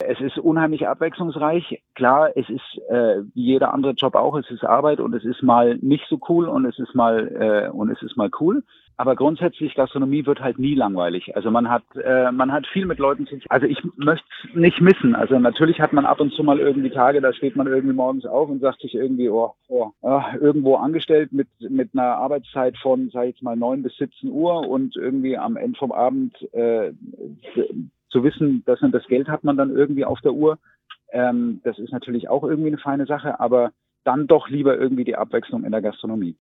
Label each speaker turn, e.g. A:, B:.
A: Es ist unheimlich abwechslungsreich. Klar, es ist wie jeder andere Job auch, es ist Arbeit und es ist mal nicht so cool und es ist mal cool. Aber grundsätzlich, Gastronomie wird halt nie langweilig. Also man hat viel mit Leuten zu tun. Also ich möchte es nicht missen. Also natürlich hat man ab und zu mal irgendwie Tage, da steht man irgendwie morgens auf und sagt sich irgendwie, irgendwo angestellt mit einer Arbeitszeit von, sag ich jetzt mal, 9 bis 17 Uhr und irgendwie am Ende vom Abend zu wissen, dass man das Geld hat man dann irgendwie auf der Uhr. Das ist natürlich auch irgendwie eine feine Sache, aber dann doch lieber irgendwie die Abwechslung in der Gastronomie.